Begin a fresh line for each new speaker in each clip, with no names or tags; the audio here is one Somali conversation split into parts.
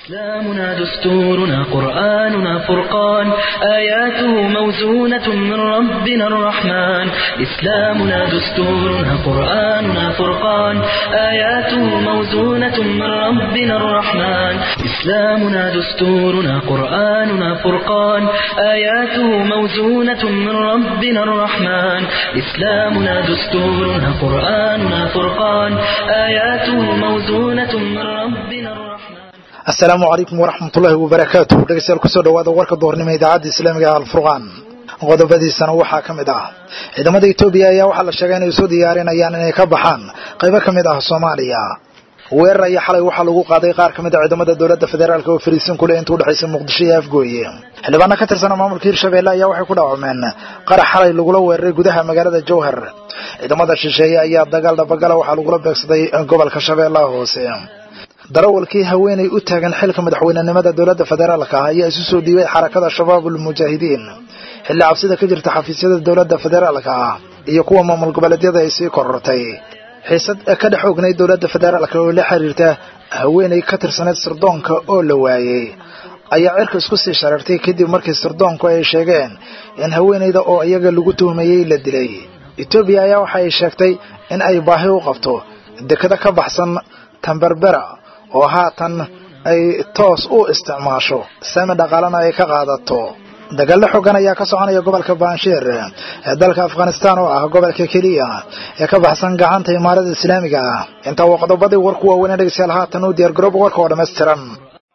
إسلامنا دستورنا قرآننا فرقان آياته موزونة من ربنا الرحمن إسلامنا دستورنا قرآننا فرقان آياته موزونة من ربنا الرحمن إسلامنا دستورنا قرآننا فرقان آياته موزونة من ربنا الرحمن إسلامنا دستورنا قرآننا فرقان آياته موزونة من ربنا الرحمن
السلام عليكم ورحمة الله وبركاته dhegeystayaal ku soo dhawaada warka doornimo idaacadda Islaamiga ah Al-Furqan qodobadiisana waxa kamid ah ciidamada Itoobiya ayaa waxa la sheegay inay soo diyaarinayaan inay ka baxaan qaybo kamid ah Soomaaliya weerar ay xalay waxa lagu qaaday qaar kamid ah ciidamada dawladda federaalka oo fariisin kule inta u dhaxaysa Muqdisho iyo Afgooye xildhibaano ka tirsan maamulka Hirshabelle ayaa waxay ku dhaawacmeen qarax xalay lagu weeraray gudaha magaalada Jowhar ciidamada shisheeye ayaa dagaal dabagala waxa lagu beegsaday gobolka Shabeellaha Hoose darawalkii haweenay u taagan xilka madaxweynenimada dawladda federaalka ah ayaa isu soo diibay xarakada shabaabul mujaahidiin xilli cabsida ka jirta xafiisyada dawladda federaalka ah iyo kuwa maamul goboleedyada ay sii korortay xiisad ka dhex ognay dawladda federaalka oo la xiriirta haweenay ka tirsaneyd sirdoonka oo la waayay ayaa cirka isku sii sharartay kadib markii sirdoonku ay sheegeen in haweenayda oo iyaga lagu tuhmayay la dilay Itoobiya ayaa waxa ay sheegtay in ay baahi u qabto dekada ka baxsan Tambarbera oo haatan ay toos u isticmaasho saami dhaqaalana ay ka qaadato dagaal xooggan ayaa ka soconaya gobolka Bansheer ee dalka Afghanistan oo ah gobolka kaliya ee ka baxsan gacanta Imaarada Islaamiga ah inta waqtiyada warku waa weyn dhageystayaal haatan u diyaar garoob warka oo dhameystiran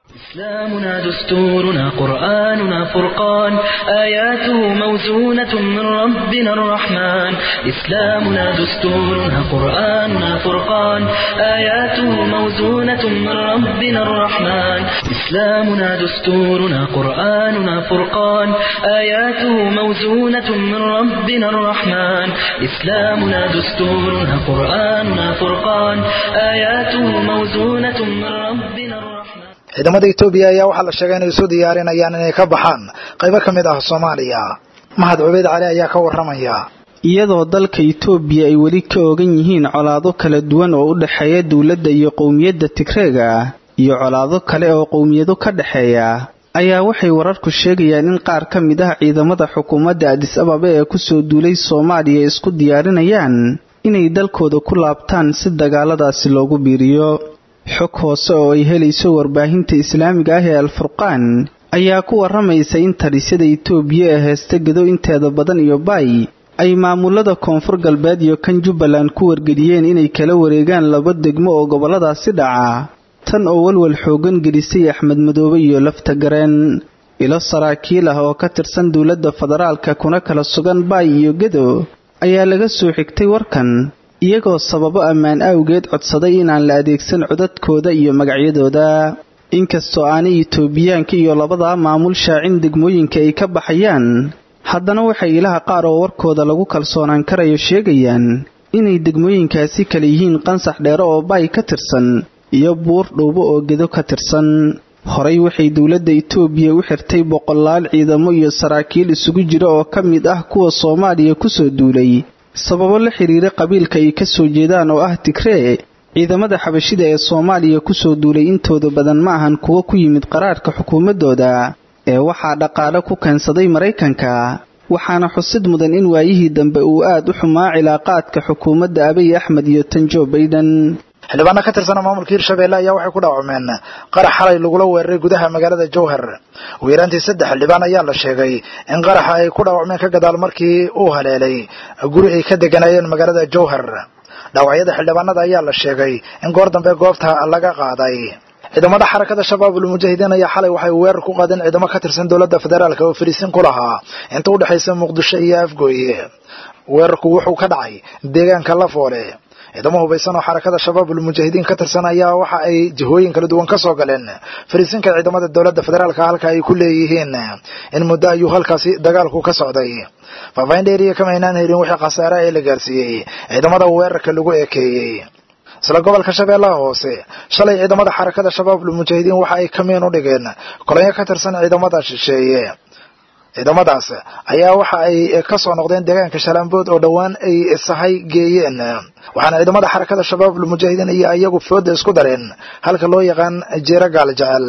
إسلامنا دستورنا قرآننا فرقان آياته موزونة من ربنا الرحمن إسلامنا دستورنا قرآننا فرقان آياته موزونة من ربنا الرحمن إسلامنا دستورنا قرآننا فرقان آياته موزونة من ربنا الرحمن إسلامنا دستورنا قرآننا فرقان آياته موزونة من ربنا الرحمن
ciidamada Itoobiya ayaa waxa la sheegay inay soo diyaarinayaan inay ka baxaan qaybo kamid ah Soomaaliya Mahad Ubeyd Cali ayaa ka waramaya
iyadoo dalka Itoobiya ay wali ka ogan yihiin colaado kala duwan oo u dhaxeeya dawladda iyo qowmiyadda Tigreega iyo colaado kale oo qowmiyado ka dhaxeeya ayaa waxay wararku sheegayaan in qaar kamid ah ciidamada xukuumadda Addis Ababa ee ku soo duulay Soomaaliya isku diyaarinayaan inay dalkooda ku laabtaan si dagaaladaasi loogu biiriyo xog hoose oo ay helayso warbaahinta Islaamiga ah ee Al-Furqan ayaa ku waramaysa in talisyada Itoobiya ee heesta gado inteeda badan iyo bay ay maamulada koonfur galbeed iyo kan Jubbaland ku wargeliyeen inay kala wareegaan laba degmo oo goboladaasi dhaca tan oo walwal xoogan gelisay Axmed Madoobe iyo Lafta Gareen ilo saraakiil ah oo ka tirsan dawladda federaalka kuna kala sugan bay iyo gado ayaa laga soo xigtay warkan iyagoo sababo ammaan awgeed codsaday inaan la adeegsan codadkooda iyo magacyadooda inkastoo aanay Itoobiyaanka iyo labada maamul shaacin degmooyinka ay ka baxayaan haddana waxay ilaha qaar oo warkooda lagu kalsoonaan karayo sheegayaan inay degmooyinkaasi kala yihiin Qansax Dheere oo bay ka tirsan iyo Buur Dhuubo oo Gedo ka tirsan horay waxay dawladda Itoobiya u xirtay boqolaal ciidamo iyo saraakiil isugu jira oo ka mid ah kuwa Soomaaliya ku soo duulay sababo la xiriira qabiilka ay ka soo jeedaan oo ah Tigreey ciidamada xabashida ee Soomaaliya ku soo duulay intooda badan ma ahan kuwa ku yimid qaraarka xukuumadooda ee waxa dhaqaale ku keensaday Mareykanka waxaana xusid mudan in waayihii dambe uu aad u xumaa cilaaqaadka xukuumadda Abiy Ahmed iyo Joe Biden
xildhibaano ka tirsan maamulka Hirshabelle ayaa waxay ku dhaawacmeen qarax xalay lagu weeraray gudaha magaalada Jowhar weeraantii 3 xildhibaan ayaa la sheegay in qaraxa ay ku dhaawacmeen ka gadaal markii uu haleelay guri ay ka deganayeen magaalada Jowhar dhaawacyada xildhibaanada ayaa la sheegay in goor dambe goobta laga qaaday ciidamada xarakada shabaabul mujaahidiin ayaa xalay waxay weerar ku qaadeen ciidamo ka tirsan dawladda federaalka oo fariisin ku lahaa inta u dhaxaysa Muqdisho iyo Afgooye weerarku wuxuu ka dhacay deegaanka Lafoole ciidamo hubaysan oo xarakada shabaabul mujaahidiin ka tirsan ayaa waxa ay jihooyin kala duwan ka soo galeen fariisinka ciidamada dawladda federaalka halka ay ku leeyihiin in muddo ayuu halkaasi dagaalku ka socday faafayn dheeriya kama inaan helin wixii khasaare ay la gaarsiiyay ciidamada weerarka lagu ekeeyay isla gobolka Shabeellaha Hoose shalay ciidamada xarakada shabaabul mujaahidiin waxa ay kameen u dhigeen kolonyo ka tirsan ciidamada shisheeye ciidamadaas ayaa waxa ay ka soo noqdeen deegaanka Shalambood oo dhawaan ay sahay geeyeen waxaana ciidamada xarakada shabaabul mujaahidiin iyo ayagu fooda isku dareen halka loo yaqaan Jeera Gaal Jecel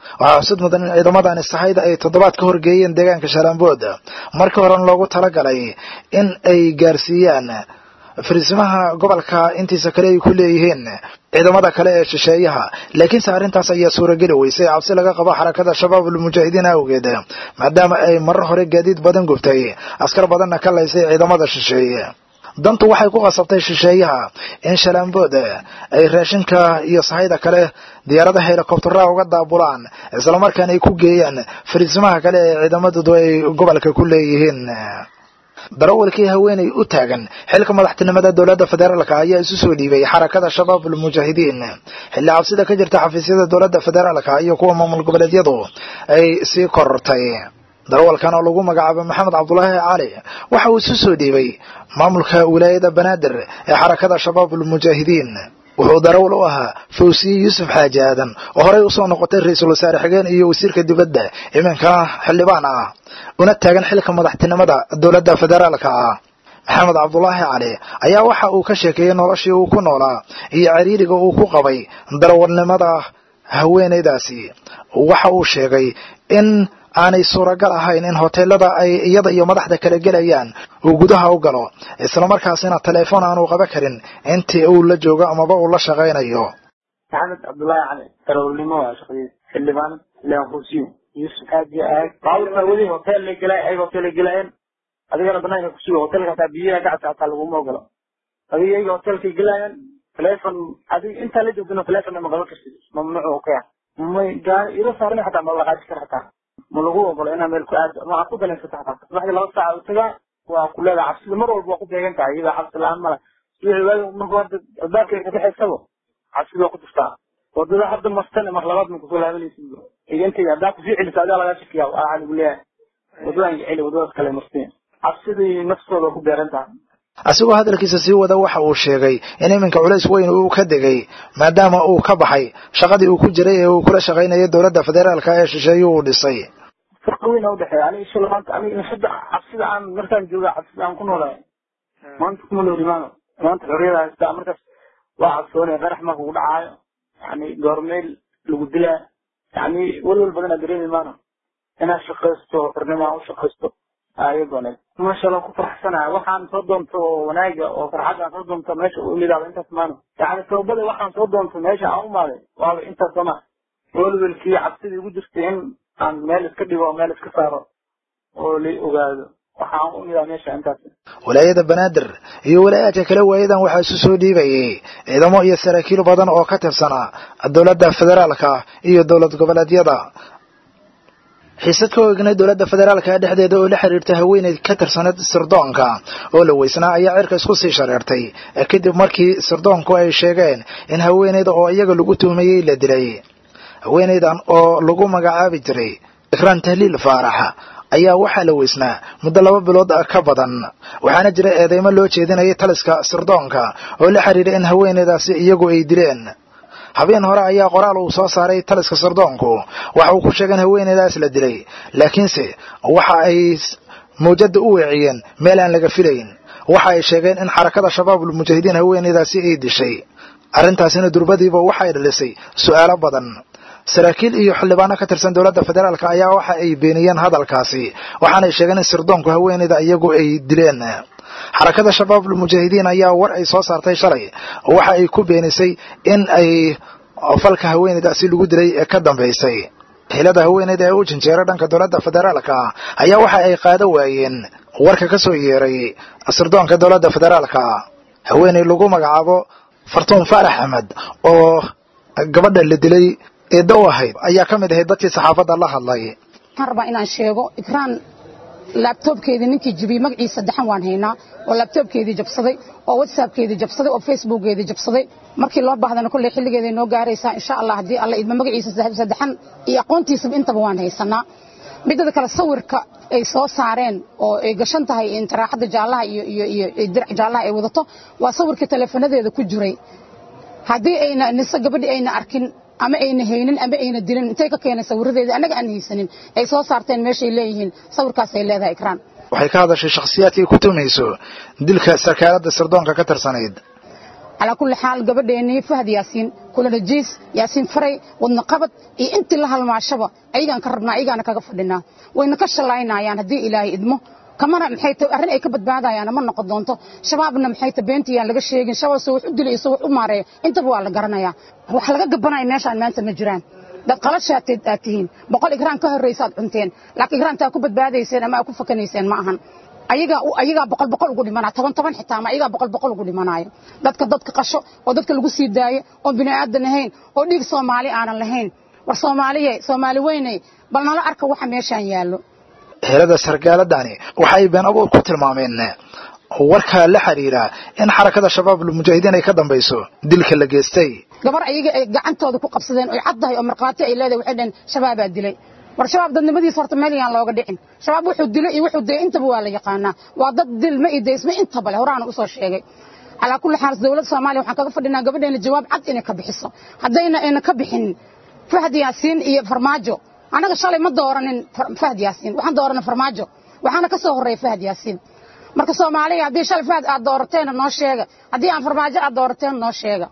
waxaa xusid mudan in ciidamadan sahayda ay toddobaad ka horgeeyeen deegaanka Shalambood markii hore loogu talagalay in ay gaarsiiyaan fariisimaha gobolka intiisa kale ay ku leeyihiin ciidamada kale ee shisheeyaha laakiin arrintaas ayaa suuragali weysay cabsi laga qabo xarakada shabaabul mujaahidiin awgeed maadaama ay marar hore gaadiid badan gubtay askar badanna ka laysay ciidamada shisheeye dantu waxay ku qasabtay shisheeyaha in Shalambood ay raashinka iyo sahayda kale diyaaradaha helikobtarada uga daabulaan isla markaana ay ku geeyaan fariisimaha kale ee ciidamadu ay gobolka ku leeyihiin darawalkii haweenay u taagan xilka madaxtinimada dawladda federaalka ayaa isu soo dhiibay xarakada shabaabul mujaahidiin xilli cabsida ka jirta xafiisyada dawladda federaalka iyo kuwa maamul goboleedyadu ay sii korortay darawalkan oo lagu magacaabo Maxamed Cabdullaahi Cali waxa uu isu soo dhiibay maamulka wilaayada Banaadir ee xarakada shabaabul mujaahidiin wuxuu darawal u ahaa Fawzi Yusuf Xaaji Aadan oo horey u soo noqotay ra'iisul wasaare xigeen iyo wasiirka dibadda iminka xildhibaan ah una taagan xilka madaxtinimada dawladda federaalka Maxamed Cabdullaahi Cali ayaa waxa uu ka sheekeeyay noloshii uu ku noolaa iyo ciriiriga uu ku qabay darawalnimada haweeneydaasi waxa uu sheegay in aanay suuragal ahayn in hoteelada ay iyada iyo madaxda kala gelayaan uu gudaha u galo isla markaasina telefoon aanu qaban karin intii uu la joogo ama uu la shaqeynayo
Maxamed Cabdullaahi Cali darawalnimo waa shaqadiisa xildhibaan Fawzi Yusuf Xaaji Aadan bawlka wali hotel la galay ay hotel galayeen adigana banaanka ku sugo hotelka taa biyaha ka cadta lagu moogalo adiga hotelka galayeen telefoon adig inta la joogno telefoon ma qaban kartid mamnuuc oo ka may gaar ila saaran xataa ma la qaadi kartaa ma lagu ogolo inaan meel ku aado ma ku danaysa xataa waxay laba saac taga waa kulada cabsi mar walba ku deegan tahay iyada cabsi la'aan mala wixii markuu dadka ka dhaxaysabo cabsi loo ku tustaa wadada hadda mastana mar labaad ma ku soo laabanaysid idantiga hadda ku fiicil saada laga shakiya waxa lagu leeyahay wadada cili wadada kale martiin cabsidii nafsooda ku beerantaa
asigoo hadalkiisa sii wada waxa uu sheegay in iminka culays weyn uu ka degay maadaama uu ka baxay shaqadii uu ku jiray ee uu kula shaqeynayay dawladda federaalka ee shisheeye uu dhisay
farqooyin u dhaxeeya aniga shaqada aniga shaqada cabsida aan markaan jooga cabsida aan ku noolahay maanta kuma noolimaano maanta xorriyada haysta markaas waa cabsoonay qarax ma ku dhacayo yani goormeel lagu dilaa yani walwal badan dareemi maano inaa shaqaysto xornimo u shaqaysto ayagone ma sha Allah ku faraxsanahay waxaan soo doonto wanaaga oo farxad aan soo doonto meesha uu midaaba intaas maano yani toobada waxaan soo doonto meesha aan u maaday waa intaas sama walwalkii cabsidii ugu jirtay in aan meel iska dhigo meel iska saaro oo la ogaado waxaan u midaa meesha intaas
walaayada Banaadir iyo walaayada kale waayadan waxa isu soo dhiibayay ciidamo iyo saraakiil badan oo ka tirsanaa dawladda federaalka iyo dawlad goboleedyada xiisad ka ognay dawladda federaalka dhexdeeda oo la xiriirtay haweeney ka tirsanad sirdoonka oo la weysnaa ayaa cirka isku sii shareertay kadib markii sirdoonku ay sheegeen in haweeneyda oo iyaga lagu tuhmayay la dilay haweeneydan oo lagu magacaabi jiray Ikraan Tahliil Faarax ayaa waxa la weysnaa muddo 2 bilood ka badan waxaana jira eedeymo loo jeedinayay taliska sirdoonka oo la xiriiray in haweeneydaasi iyagu ay dileen habeen hore ayaa qoraal uu soo saaray taliska sirdoonku waxa uu ku sheegay haweeneydaas la dilay laakiinse waxa ay mowjada u weeciyeen meel aan laga filayn waxa ay sheegeen in xarakada shabaabul mujaahidiin haweeneydaasi ay dishay arrintaasina durbadiiba waxa ay dhalisay su'aalo badan saraakiil iyo xildhibaano ka tirsan dawladda federaalka ayaa waxa ay beeniyeen hadalkaasi waxaana ay sheegeen in sirdoonku haweeneyda iyagu ay dileen xarakada shabaabul mujaahidiin ayaa war ay soo saartay shalay waxa ay ku beenisay in ay falka haweeneydaasi lagu dilay ee ka dambeysay xilada haweeneyda ee u jinjeeray dhanka dawladda federaalka ayaa waxa ay qaado waayeen warka ka soo yeeray sirdoonka dawladda federaalka haweeney lagu magacaabo Fartuun Faarax Ahmed oo gabadha la dilay ee daw ahayd ayaa ka mid ahayd dadkii saxaafadda la hadlay
harba inaan sheego Ikraan laptopkeedii ninkii jibiyay magaciisa saddexan waan haynaa oo laptopkeedii jabsaday oo WhatsAppkeedii jabsaday oo Facebookgeedii jabsaday markii loo baahdana kulli xilligeedii noo gaaraysa insha Allah hadii Allah idma magaciisa saddexan iyo aqoontiisa intaba waan haysanaa midda kale sawirka ay soo saareen oo ay gashan tahay intiraaxada jaalaha iyo dirac jaalaha ay wadato waa sawirka teleefanadeeda ku jiray hadii ayna nisa gabadhi ayna arkin ama ayna haynin ama ayna dilin intay ka keenay sawiradeeda anaga aan haysanin ay soo saarteen meeshay leeyihiin sawirkaas ay leedahay Ikraan
waxay ka hadashay shakhsiyaadkii ku tumayso dilka sarkaalada sirdoonka ka tirsanayd
على كل حال قبديني فهد ياسين كل رجيس ياسين فري والنقبض انت لها المعشبه ايغان كربنا ايغان كغا فدينا وين كشلاينا يعني hadii ilaahay idmo kamana maxay arin ay ka badbaadayaan ma noqon doonto shabaabna maxay beentiyaan laga sheegin shabaab soo u dilay soo u maareey inta waa la garanaya wax laga gabanay meeshaan maanta ma jiraan dad qalashaatid aatihiin boqol igraan ka horeysaad cunteen laakiin igraanta ku badbaadayseen ama ku fakanayseen ma ahan ayaga boqol ugu dhimanaa 10 xitaa ma ayaga boqol ugu dhimanaayo dadka qasho oo dadka lagu sii daayo oo bini'aadan ahayn oo dhiig Soomaali aanan lahayn war Soomaali weynay bal nala arka waxa meeshaan yaalo
helada sargaaladani waxay been abuur ku tilmaameen warka la xiriira in xarakada shabaab mujaahidiin ay ka dambayso dilka la geystay
gabar ayaga gacantooda ku qabsadeen oo caddahay oo marqaati ay leedahay waxay dhan shabaab dilay war shabaab dadnimadiisa horta meel yaan looga dhicin shabaab wuxuu dilay iyo wuxuu deey intaba waa la yaqaanaa waa dad dil ma ideysma inta bale horaan u soo sheegay ala kulli xaal dawladda Soomaaliya waxaan kaga fadhinaa gabadheena jawaab cad inay ka bixiso hadayna ayna ka bixin Fahad Yaasiin iyo Farmaajo anaga shalay ma dooranin Fahad Yaasiin waxaan dooranay Farmaajo waxaana ka soo horeeyay Fahad Yaasiin marka Soomaaliya hadii shalay Fahad aad doorateen noo sheega hadii aan Farmaajo aad doorateen noo sheega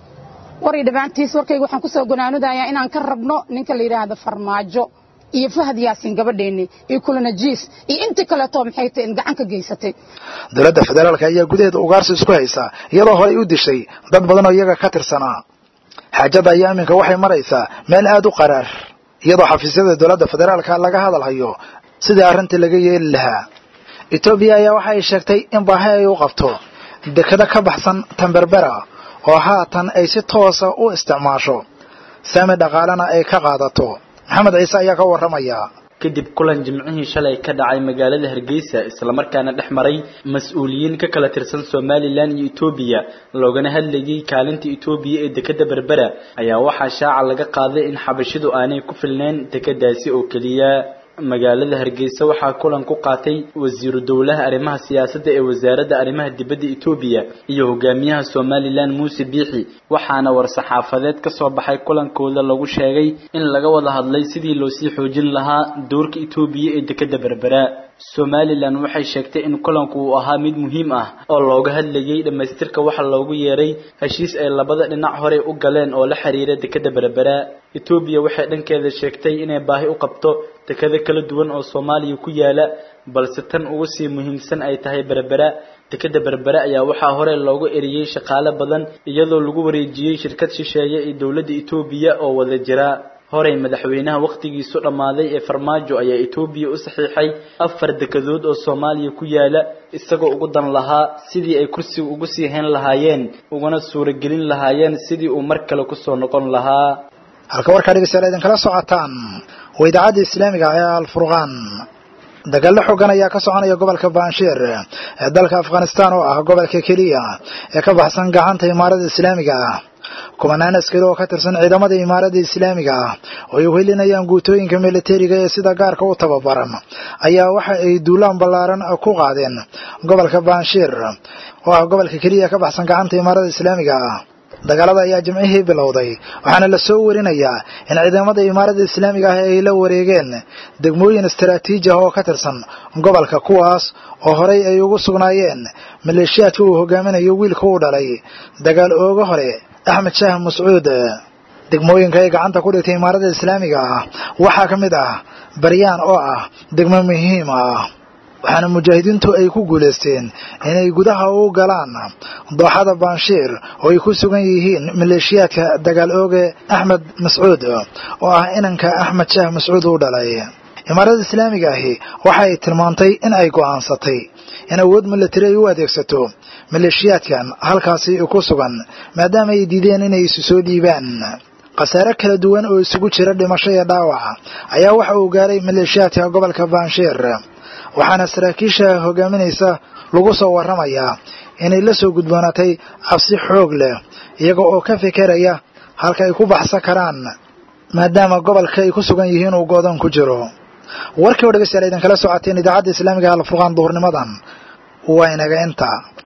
wari dhabaantiis warkayga waxaan ku soo gonaanudaya inaan ka rabno ninka la yiraahdo Farmaajo iyo Fahad Yaasiin gabadheeni iyo kulana jiis iyo inta kale too maxay tahay in gacan ka geysatay
dawladda federaalka ayaa gudaheeda ugaarsi isku haysa iyadoo hore u dishay dad badan oo iyaga ka tirsanaa xaajada ayaa iminka waxay maraysaa meel aad u qaraar iyadoo xafiisyada dawladda federaalka laga hadalhayo sidii arrintii laga yeeli lahaa Ethiopia ayaa waxay sheegtay in baahi ay u qabto dekada ka baxsan Tamberbera oo haatan ay si toos ah u isticmaasho saami dhaqaalana ay ka qaadato Maxamed Ciise ayaa ka waramaya
kadib kulan jimcihii shalay ka dhacay magaalada Hargeysa isla markaana dhexmaray mas'uuliyiin ka kala tirsan Somaliland iyo Ethiopia loogana hadlayay kaalinta Ethiopia ee dekada Berbera ayaa waxa shaaca laga qaaday in xabashidu aanay ku filneen dekadaasi oo kaliya magaalada Hargeysa waxa kulan ku qaatay wasiiru dawlaha arrimaha siyaasadda ee wasaaradda arrimaha dibadda Ethiopia iyo hogaamiyaha Somaliland Muuse Biixi waxaana war-saxaafadeed ka soo baxay kulankooda lagu sheegay in laga wada hadlay sidii loo sii xoojin lahaa doorka Ethiopia ee dekada Berbera Somaliland waxay sheegtay in kulanku uu ahaa mid muhiim ah oo looga hadlayay dhameystirka waxa loogu yeeray heshiis ay labada dhinac hore u galeen oo la xiriira dekada Berbera Ethiopia waxay dhankeeda sheegtay inay baahi u qabto dekada kala duwan oo Soomaaliya ku yaala balse tan ugu sii muhiimsan ay tahay Berbera dekada Berbera ayaa waxa hore loogu eriyay shaqaale badan iyadoo lagu wareejiyay shirkad shisheeye ee dawladda Ethiopia oo wada jira hore madaxweynaha waqtigiisu dhamaaday ee Farmaajo ayaa Ethiopia u saxiixay 4 dekadood oo Soomaaliya ku yaala isagoo ugu dan lahaa sidii ay kursi ugu sii hayn lahaayeen uguna suuragelin lahaayeen sidii uu mar kale ku soo noqon lahaa
halka warka dhigaysa idin kala socotaan wadaacada islaamiga ee Al-Furqaan dagaal xooggan ayaa ka soconaya gobolka Bansheer ee dalka Afghanistan oo ah gobolka kaliya ee ka baxsan gacanta Imaarada Islaamiga kumanaan askari oo ka tirsan ciidamada Imaarada Islaamiga oo ay welinayaan guutooyinka militariga ee sida gaarka u tababaran ayaa waxa ay duulaan ballaaran ku qaadeen gobolka Bansheer oo ah gobolka kaliya ka baxsan gacanta Imaarada Islaamiga dagaalada ayaa jimcihii bilowday waxaana la soo warinayaa in ciidamada Imaarada Islaamiga ay la wareegeen degmooyin istiraatiiji ah oo ka tirsan gobolka kuwaas oo horey ay ugu sugnaayeen maleeshiyaadka uu hogaaminayo wiilka uu dhalay dagaal ooga hore Ahmed Shah Mas'uud degmooyinka ay gacanta ku dhigtay Imaarada Islaamiga waxaa ka mid ah Baryaan oo ah degmo muhiim ah waxaana mujaahidiintu ay ku guuleysteen inay gudaha u galaan dooxada Bansheer oo ay ku sugan yihiin maleeshiyaadka dagaal ooga Ahmed Mas'uud oo ah inanka Ahmed Shah Mas'uud uu dhalay Imaarada Islaamiga waxay tilmaantay in ay go'aansatay in awood militari u adeegsato maleeshiyaadkan halkaasi ku sugan maadaama ay diideen inay isu soo dhiibaan qasaare kala duwan oo isugu jira dhimasho iyo dhaawac ayaa waxa uu gaaray maleeshiyaadka gobolka Bansheer waxaana saraakiisha hogaaminaysa lagu soo waramayaa inay la soo gudboonaatay cabsi xoog leh iyaga oo ka fikiraya halka ay ku baxsan karaan maadaama gobolka ay ku sugan yihiin uu go'dan ku jiro warkii oo dhageystayaal idin kala socoteen idaacadda islaamiga Al-Furqaan duhurnimadan waa inaga inta